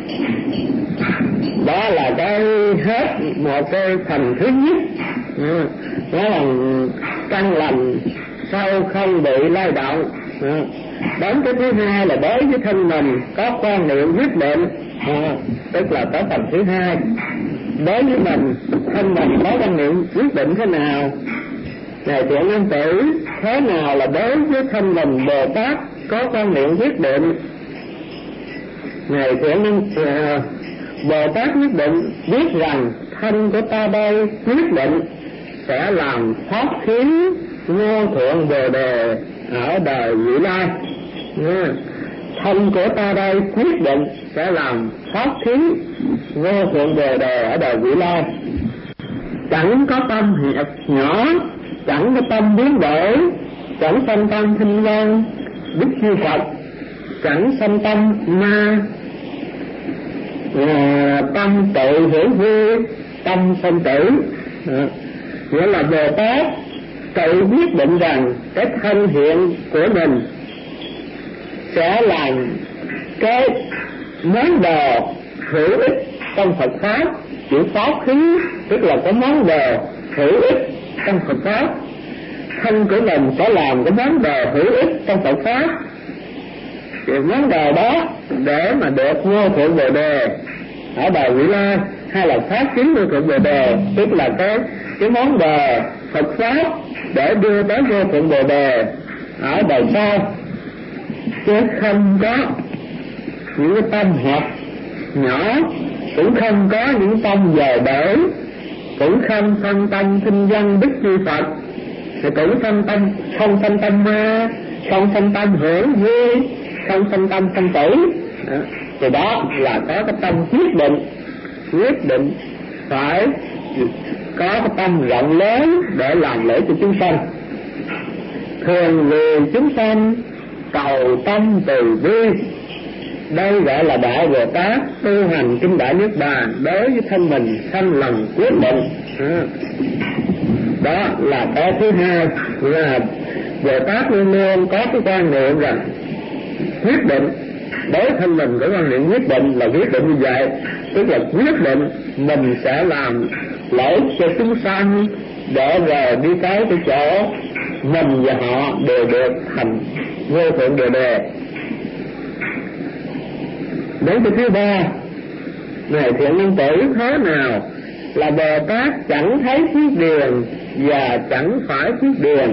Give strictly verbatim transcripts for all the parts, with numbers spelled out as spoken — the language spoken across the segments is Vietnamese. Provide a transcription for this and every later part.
Đó là cái hết một cái phần thứ nhất, đó là căn lành sau không bị lay động. Đến cái thứ hai là đối với thân mình có quan niệm quyết định, tức là có phần thứ hai. Đối với mình, thân mình có quan niệm quyết định thế nào? Này Thiện Nam Tử, thế nào là đối với thân mình Bồ Tát có quan niệm quyết định? Này Thiện Nam uh, Bồ Tát quyết định biết rằng thân của ta đây quyết định sẽ làm pháp khí vô thượng Bồ Đề ở đời vị lai. Thân của ta đây quyết định sẽ làm pháp khí vô thượng Bồ Đề ở đời vị lai. Chẳng có tâm hẹp nhỏ, chẳng có tâm biến đổi, chẳng sanh tâm thanh văn đức chư Phật, chẳng sanh tâm ma à, tâm tự hữu vui, tâm sanh tử. à, nghĩa là Bồ Tát tự quyết định rằng cái thân hiện của mình sẽ làm cái món đồ hữu ích trong Phật pháp. Chữ pháp khí tức là có món đồ hữu ích trong Phật pháp. Thân của mình sẽ làm cái món đồ hữu ích trong Phật pháp. Cái món đồ đó để mà được vô thượng Bồ Đề ở đời vị lai, hay là pháp chính vô thượng Bồ Đề, tức là cái cái món đồ Phật pháp để đưa tới vô thượng Bồ Đề ở đời sau, chứ không có những cái tâm hẹp nhỏ, cũng không có những tâm dời bể, cũng không phân tâm kinh văn đức chư Phật, thì cũng không tâm không phân tâm ma, không phân tâm hưởng vui, không phân tâm sanh tử. Đó. Thì đó là có cái tâm quyết định, quyết định phải có cái tâm rộng lớn để làm lễ cho chúng sanh. Thường vì chúng sanh cầu tâm từ bi, đây gọi là Đại Bồ Tát tu hành kinh Đại Niết Bàn đối với thân mình sanh lòng quyết định. Đó là cái thứ hai, là Bồ Tát luôn luôn có cái quan niệm rằng quyết định. Đối thân mình có quan niệm quyết định là quyết định như vậy, tức là quyết định mình sẽ làm lễ cho chúng sanh để rồi đi tới cái chỗ mình và họ đều được thành vô thượng Bồ Đề. Đến cái thứ ba, này Thiện Nhân Tử, thế nào là Bồ Tát chẳng thấy phước điền và chẳng phải phước điền?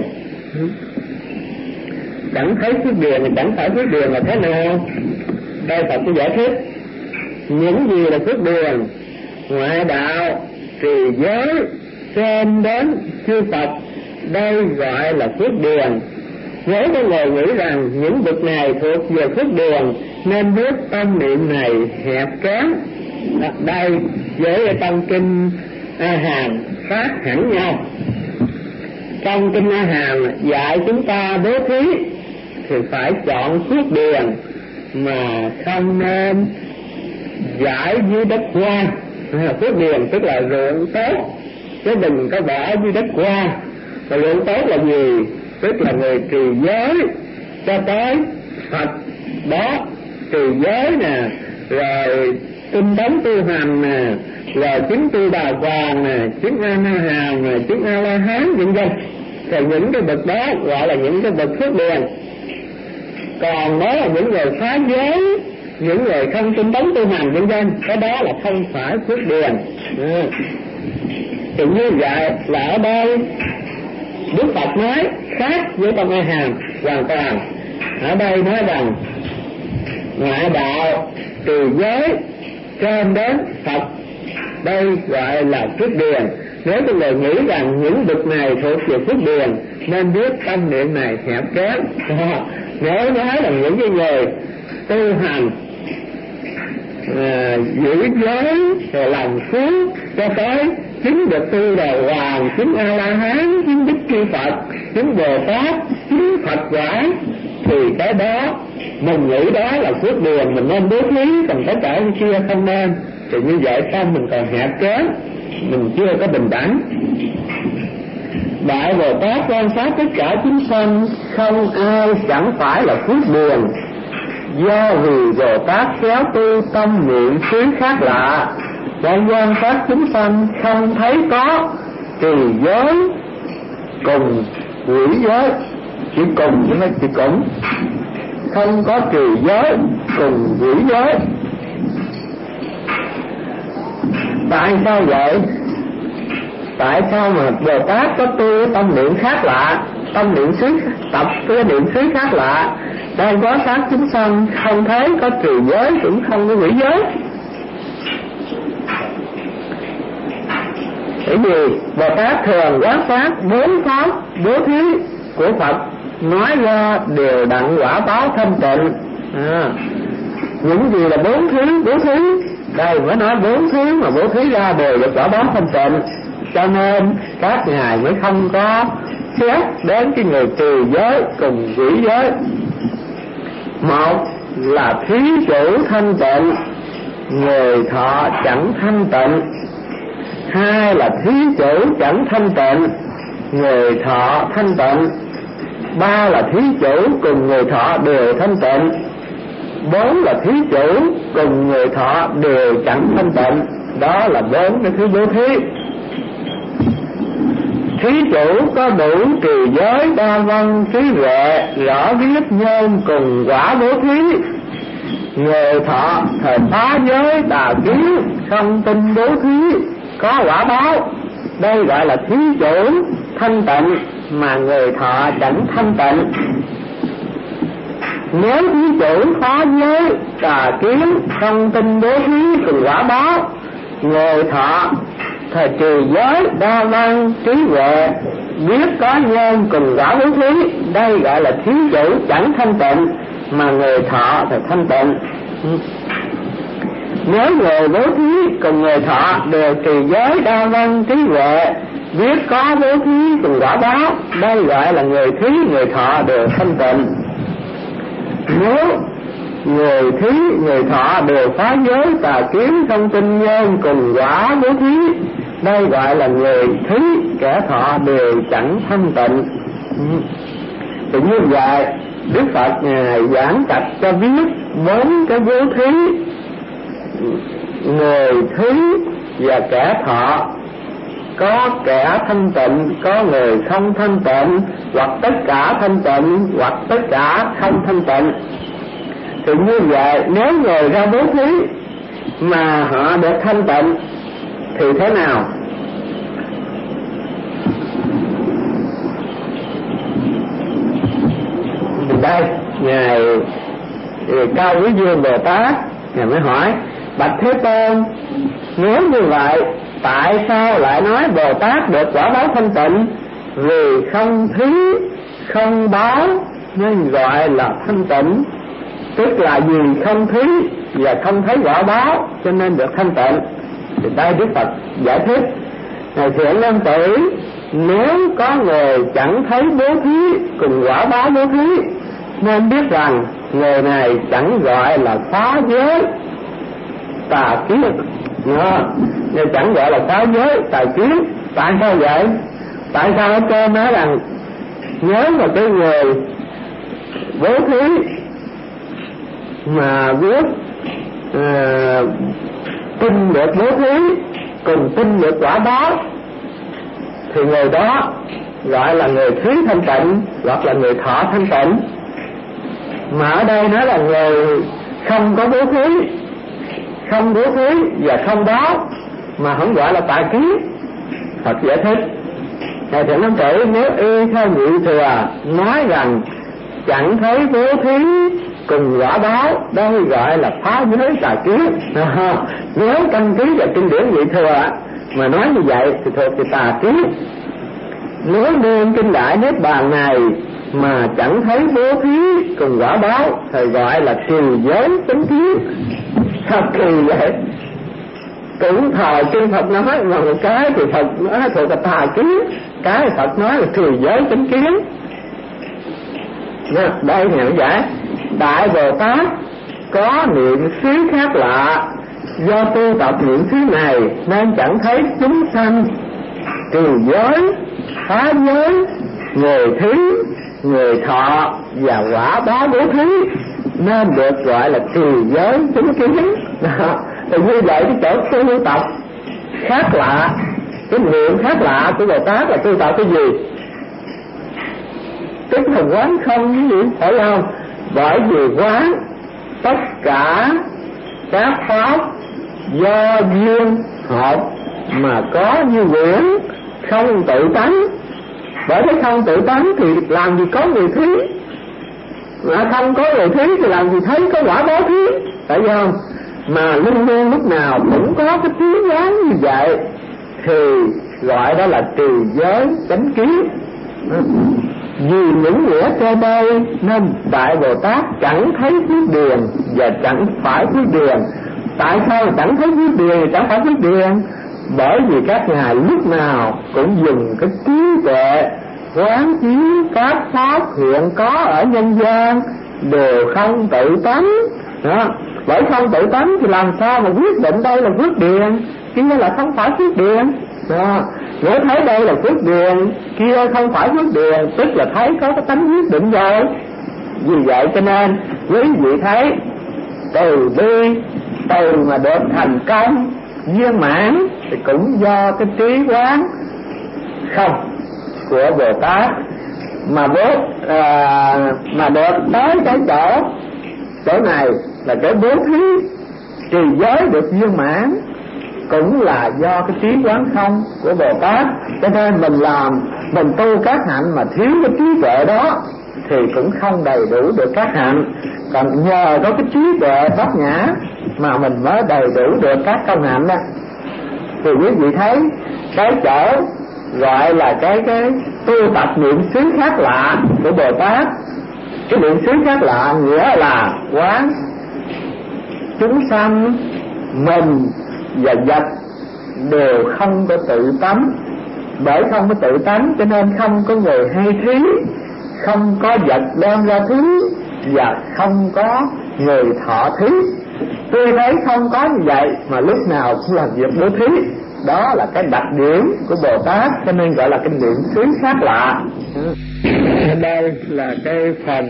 Chẳng thấy phước điền và chẳng phải phước điền là thế nào? Đây Phật có giải thích. Những gì là phước điền? Ngoại đạo, trì giới, xem đến chư Phật, đây gọi là phước điền. Nếu có người nghĩ rằng những bậc này thuộc về phước điền nên biết tâm niệm này hẹp kém. Đây với trong kinh A Hàm khác hẳn nhau. Trong kinh A Hàm dạy chúng ta bố thí thì phải chọn phước điền mà không nên giải dưới đất qua. Phước điền tức là ruộng tốt, chứ đừng có bỏ dưới đất qua. Và ruộng tốt là gì? Tức là người trì giới cho tới Phật đó, trì giới nè, rồi tinh tấn tu hành nè, rồi chứng tu đà hoàng nè, chứng A Na Hàm nè, chứng A La Hán vân vân. Thì những cái bậc đó gọi là những cái bậc phước điền. Còn đó là những người phá giới, những người không tinh tấn tu hành vân vân, cái đó là không phải phước điền. Ừ. Thì như vậy là ở đây Đức Phật nói khác với trong A Hàm hoàn toàn. Ở đây nói rằng ngoại đạo, trì giới, trên đến Phật, đây gọi là phước điền. Nếu có người nghĩ rằng những bậc này thuộc về phước điền nên biết tâm niệm này hẹp kém. Nếu nói là những cái người tu hành à, giữ giới rồi làm phước cho tới chứng được tu đà hoàng, chứng A La Hán, chứng Đức Chư Phật, chứng Bồ Tát, chứng Phật quả, thì cái đó mình nghĩ đó là phước điền, mình nên bố thí, còn tất cả cái kia không nên. Thì như vậy sao mình còn hẹp kém, mình chưa có bình đẳng. Đại Bồ Tát quan sát tất cả chúng sanh, không ai chẳng phải là phước điền. Do vì Bồ Tát khéo tu tâm niệm xứ khác lạ, đang gian các chúng sanh không thấy có trì giới cùng quỷ giới. Chỉ cùng chứ không chỉ cũng, không có trì giới cùng quỷ giới. Tại sao vậy? Tại sao mà Bồ Tát có tu tâm niệm khác lạ, tâm niệm xứ, tập cái niệm xứ khác lạ, đang có các chúng sanh không thấy có trì giới cũng không có quỷ giới? Bởi vì Bồ Tát thường quán sát bốn pháp bố thí của Phật nói ra đều đặng quả báo thanh tịnh. À, những gì là bốn thứ bố thí? Đây mới nói bốn thứ mà bố thí ra đều được quả báo thanh tịnh. Cho nên các ngài mới không có xét đến cái người trì giới cùng quỷ giới. Một là thí chủ thanh tịnh, người thọ chẳng thanh tịnh. Hai là thí chủ chẳng thanh tịnh, người thọ thanh tịnh. Ba là thí chủ cùng người thọ đều thanh tịnh. Bốn là thí chủ cùng người thọ đều chẳng thanh tịnh. Đó là bốn cái thứ bố thí. Thí chủ có đủ trì giới đa văn trí huệ, rõ biết nhân cùng quả bố thí. Người thọ thời phá giới tà kiến, không tin bố thí có quả báo. Đây gọi là thí chủ thanh tịnh, mà người thọ chẳng thanh tịnh. Nếu thí chủ phá giới tà kiến, không tin bố thí cùng quả báo, người thọ thời trì giới đa văn trí huệ, biết có nhân cùng quả bố thí. Đây gọi là thí chủ chẳng thanh tịnh, mà người thọ thì thanh tịnh. Nếu người bố thí cùng người thọ đều trì giới đa văn trí huệ, biết có bố thí cùng quả báo, đây gọi là người thí người thọ đều thanh tịnh. Nếu người thí người thọ đều phá giới tà kiến, không tin nhân cùng quả bố thí, đây gọi là người thí kẻ thọ đều chẳng thanh tịnh. Thì như vậy Đức Phật ngài giảng tập cho biết bốn cái bố thí: người thí và kẻ thọ, có kẻ thanh tịnh, có người không thanh tịnh, hoặc tất cả thanh tịnh, hoặc tất cả không thanh tịnh. Thì như vậy nếu người ra bố thí mà họ được thanh tịnh thì thế nào? Đây ngài Cao Quý Dương Bồ Tát ngài mới hỏi: bạch Thế Tôn, nếu như vậy tại sao lại nói Bồ Tát được quả báo thanh tịnh? Vì không thí không báo nên gọi là thanh tịnh. Tức là vì không thí và không thấy quả báo cho nên được thanh tịnh. Thì đây Đức Phật giải thích: ngài Thiện Nam Tử, nếu có người chẳng thấy bố thí cùng quả báo bố thí, nên biết rằng người này chẳng gọi là phá giới tà kiến. Nên chẳng gọi là phá giới tà kiến. Tại sao vậy? Tại sao ở trên nói rằng nếu mà cái người bố thí mà biết à, tin được bố thí cùng tin được quả báo thì người đó gọi là người thí thanh tịnh hoặc là người thọ thanh tịnh. Mà ở đây nói là người không có bố thí, không bố thí và không báo mà không gọi là tà kiến. Phật giải thích: ngài Thiện Nam Tử, nếu y theo Nhị Thừa nói rằng chẳng thấy bố thí cùng quả báo, đây gọi là phá giới tà kiến. À, nếu căn cứ vào kinh điển Nhị Thừa mà nói như vậy thì thuộc về tà kiến. Nếu nương kinh Đại Niết Bàn này mà chẳng thấy bố thí cùng quả báo thì gọi là trì giới chánh kiến. Sao kỳ vậy? Cũng thời kinh Phật nói mà một cái thì Phật nói thuộc là tà kiến, cái Phật nói là trì giới chánh kiến. Nha, đây ngài giải: Đại Bồ Tát có niệm xứ khác lạ, do tu tập niệm xứ này nên chẳng thấy chúng sanh trì giới, phá giới, người thí, người thọ và quả báo bố thí. nên được gọi là trì giới chính kiến. Thì như vậy cái chỗ tu tập khác lạ, cái niệm khác lạ của Bồ Tát là tu tập cái gì? Tức là quán không cái gì, phải không? Bởi vì quán tất cả các pháp do duyên hợp mà có như quyển, không tự tánh. Bởi thế không tự tánh thì làm gì có người thí, mà không có người thí thì làm gì thấy có quả báo thí, phải không? Mà luôn luôn lúc nào cũng có cái trí quán như vậy thì gọi đó là trì giới chánh kiến. Vì những nghĩa trên đây nên Đại Bồ Tát chẳng thấy phước điền và chẳng phải phước điền. Tại sao chẳng thấy phước điền và chẳng phải phước điền? Bởi vì các ngài lúc nào cũng dùng cái trí tuệ quán chiếu các pháp hiện có ở nhân gian đều không tự tánh. Đó. Bởi không tự tánh thì làm sao mà quyết định đây là phước điền, kia là không phải phước điền. Đó. Nếu thấy đây là phước điền, kia không phải phước điền, tức là thấy có cái tánh quyết định rồi. Vì vậy cho nên quý vị thấy từ bi, từ mà được thành công viên mãn thì cũng do cái trí quán không của Bồ Tát mà bố à, mà được tới cái chỗ chỗ này là cái bố thí trì giới được viên mãn cũng là do cái trí quán không của Bồ Tát. Cho nên mình làm mình tu các hạnh mà thiếu cái trí tuệ đó thì cũng không đầy đủ được các hạnh. Còn nhờ có cái trí tuệ bát nhã mà mình mới đầy đủ được các công hạnh đó. Thì quý vị thấy cái chỗ gọi là cái cái tu tập niệm xứ khác lạ của Bồ Tát. Cái niệm xứ khác lạ nghĩa là quán chúng sanh, mình và vật đều không có tự tánh. Bởi không có tự tánh cho nên không có người hay thí, không có vật đem ra thí và không có người thọ thí. Tuy thấy không có như vậy mà lúc nào cũng làm việc bố thí. Đó là cái đặc điểm của Bồ Tát, cho nên gọi là cái niệm xứ khác lạ. Đây là cái phần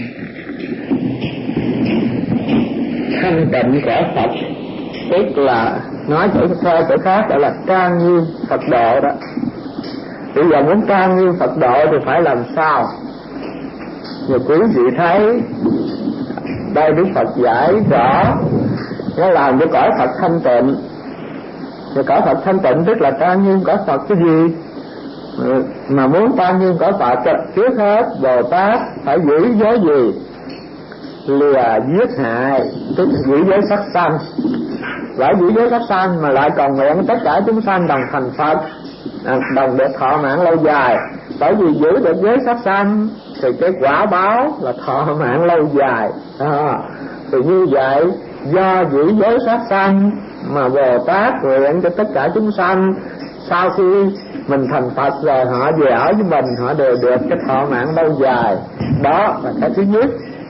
thanh tịnh của Phật, tức là nói chỗ theo chỗ khác gọi là trang nghiêm Phật độ đó. Bây giờ muốn trang nghiêm Phật độ thì phải làm sao? Như quý vị thấy đây Đức Phật giải rõ, nó làm cho cõi Phật thanh tịnh. Thì cõi Phật thanh tịnh tức là trang nghiêm cõi Phật cái gì? Mà muốn trang nghiêm cõi Phật trước hết Bồ Tát phải giữ giới gì? Lìa giết hại, tức giữ giới sát sanh. Lại giữ giới sát sanh mà lại còn nguyện tất cả chúng sanh đồng thành Phật, đồng được thọ mạng lâu dài. Bởi vì giữ được giới sát sanh thì cái quả báo là thọ mạng lâu dài. À, thì như vậy do giữ giới sát sanh mà Bồ Tát nguyện cho tất cả chúng sanh sau khi mình thành Phật rồi họ về ở với mình, họ đều được cái thọ mạng lâu dài. Đó là cái thứ nhất.